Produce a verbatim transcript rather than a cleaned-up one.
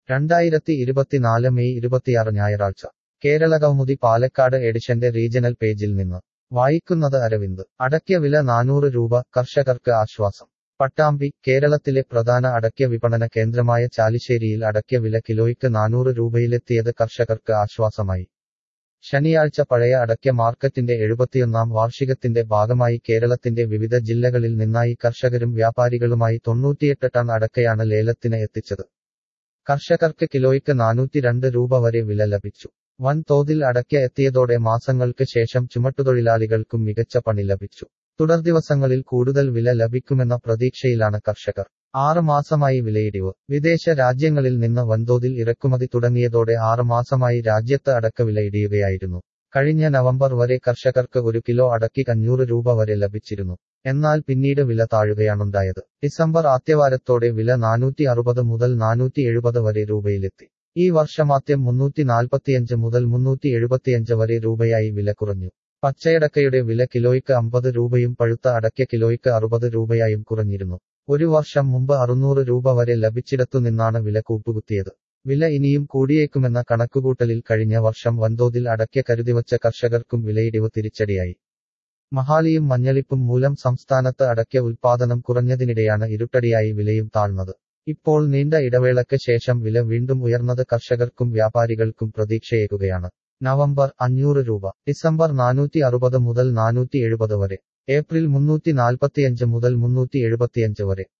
രണ്ടായിരത്തി ഇരുപത്തിനാല് മെയ് ഇരുപത്തിയാറ് ഞായറാഴ്ച കേരള കൗമുദി പാലക്കാട് എഡിഷന്റെ റീജണൽ പേജിൽ നിന്ന് വായിക്കുന്നത് അരവിന്ദ്. അടയ്ക്ക വില നാനൂറ് രൂപ, കർഷകർക്ക് ആശ്വാസം. പട്ടാമ്പി. കേരളത്തിലെ പ്രധാന അടയ്ക്ക വിപണന കേന്ദ്രമായ ചാലിശ്ശേരിയിൽ അടയ്ക്ക വില കിലോയ്ക്ക് നാനൂറ് രൂപയിലെത്തിയത് കർഷകർക്ക് ആശ്വാസമായി. ശനിയാഴ്ച പഴയ അടയ്ക്ക മാർക്കറ്റിന്റെ എഴുപത്തിയൊന്നാം വാർഷികത്തിന്റെ ഭാഗമായി കേരളത്തിന്റെ വിവിധ ജില്ലകളിൽ നിന്നായി കർഷകരും വ്യാപാരികളുമായി തൊണ്ണൂറ്റിയെട്ട് ടൺ അടയ്ക്കയാണ് ലേലത്തിന് എത്തിച്ചത്. കർഷകർക്ക് കിലോയ്ക്ക് നാനൂറ്റിരണ്ട് രൂപ വരെ വില ലഭിച്ചു. വൻ തോതിൽ അടയ്ക്ക എത്തിയതോടെ മാസങ്ങൾക്ക് ശേഷം ചുമട്ടുതൊഴിലാളികൾക്കും മികച്ച പണി ലഭിച്ചു. തുടർദിവസങ്ങളിൽ കൂടുതൽ വില ലഭിക്കുമെന്ന പ്രതീക്ഷയിലാണ് കർഷകർ. ആറ് മാസമായി വിലയിടിവ്. വിദേശ രാജ്യങ്ങളിൽ നിന്ന് വൻതോതിൽ ഇറക്കുമതി തുടങ്ങിയതോടെ ആറ് മാസമായി രാജ്യത്ത് അടക്ക വില ഇടിയുകയായിരുന്നു. കഴിഞ്ഞ നവംബർ വരെ കർഷകർക്ക് ഒരു കിലോ അടയ്ക്ക് അഞ്ഞൂറ് രൂപ വരെ ലഭിച്ചിരുന്നു. എന്നാൽ പിന്നീട് വില താഴുകയാണുണ്ടായത്. ഡിസംബർ ആദ്യവാരത്തോടെ വില നാനൂറ്റി അറുപത് മുതൽ നാനൂറ്റി എഴുപത് വരെ രൂപയിലെത്തി. ഈ വർഷമാദ്യം മുന്നൂറ്റി നാൽപ്പത്തിയഞ്ച് മുതൽ മുന്നൂറ്റി എഴുപത്തിയഞ്ച് വരെ രൂപയായി വില കുറഞ്ഞു. പച്ചയടക്കയുടെ വില കിലോയ്ക്ക് അമ്പത് രൂപയും പഴുത്ത അടയ്ക്ക കിലോയ്ക്ക് അറുപത് രൂപയായും കുറഞ്ഞിരുന്നു. ഒരു വർഷം മുമ്പ് അറുന്നൂറ് രൂപ വരെ ലഭിച്ചിടത്തുനിന്നാണ് വില കൂപ്പുകുത്തിയത്. വില ഇനിയും കൂടിയേക്കുമെന്ന കണക്കുകൂട്ടലിൽ കഴിഞ്ഞ വർഷം വൻതോതിൽ അടയ്ക്ക കരുതിവച്ച കർഷകർക്കും വിലയിടിവ് തിരിച്ചടിയായി. മഹാലിയും മഞ്ഞളിപ്പും മൂലം സംസ്ഥാനത്ത് അടയ്ക്ക ഉൽപാദനം കുറഞ്ഞതിനിടെയാണ് ഇരുട്ടടിയായി വിലയും താഴ്ന്നത്. ഇപ്പോൾ നീണ്ട ഇടവേളയ്ക്ക് ശേഷം വില വീണ്ടും ഉയർന്നത് കർഷകർക്കും വ്യാപാരികൾക്കും പ്രതീക്ഷയേകുകയാണ്. നവംബർ അഞ്ഞൂറ് രൂപ, ഡിസംബർ നാനൂറ്റി അറുപത് മുതൽ നാനൂറ്റി എഴുപത് വരെ, ഏപ്രിൽ മുന്നൂറ്റി നാൽപ്പത്തിയഞ്ച് മുതൽ മുന്നൂറ്റി എഴുപത്തിയഞ്ച് വരെ.